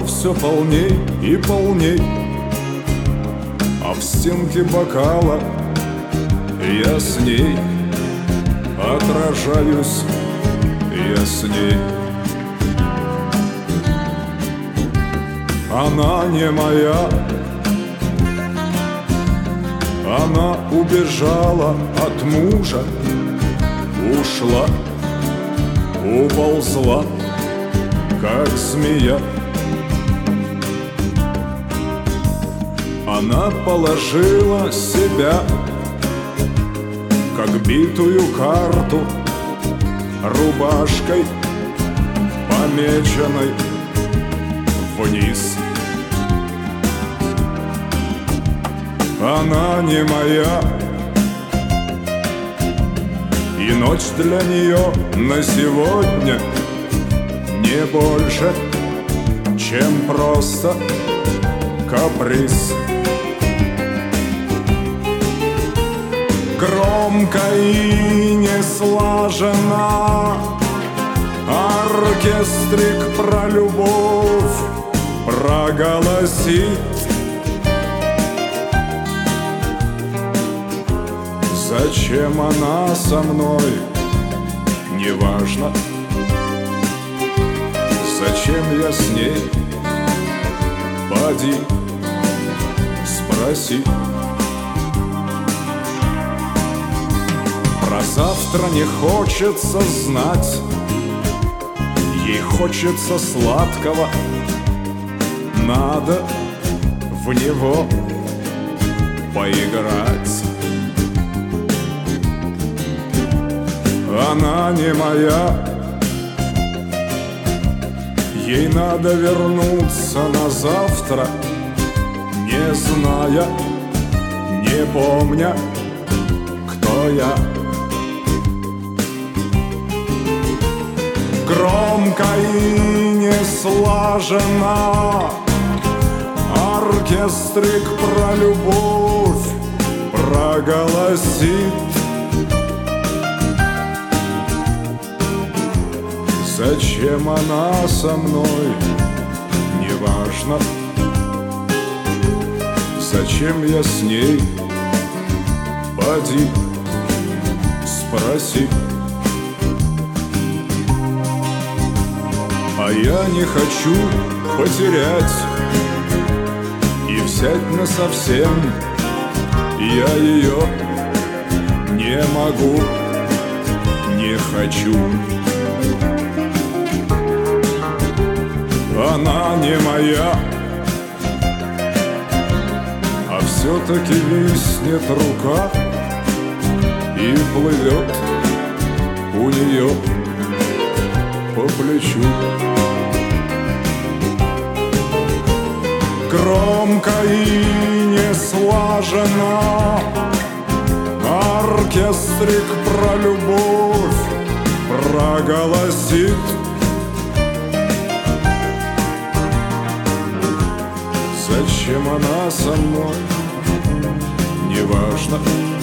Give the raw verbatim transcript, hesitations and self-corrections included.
бокал все полней и полней, а в стенке бокала я с ней отражаюсь, я с ней. Она не моя, она убежала от мужа, ушла, уползла, как змея. Она положила себя, как битую карту, рубашкой, помеченной вниз. Она не моя, и ночь для нее на сегодня не больше, чем просто каприз. Громко и не слаженно оркестрик про любовь проголосит. Зачем она со мной, неважно. Зачем я с ней, поди, спроси. Про завтра не хочется знать, ей хочется сладкого, надо в него поиграть. Она не моя, ей надо вернуться на завтра, не зная, не помня, кто я. Громко и не слаженно оркестрик про любовь проголосит. Зачем она со мной, неважно. Зачем я с ней, поди, спроси. А я не хочу потерять и взять насовсем. Я ее не могу, не хочу. Она не моя, а все-таки виснет рука и плывет у нее по плечу. Громко и не слаженно оркестрик про любовь проголосит. Зачем она со мной, неважно.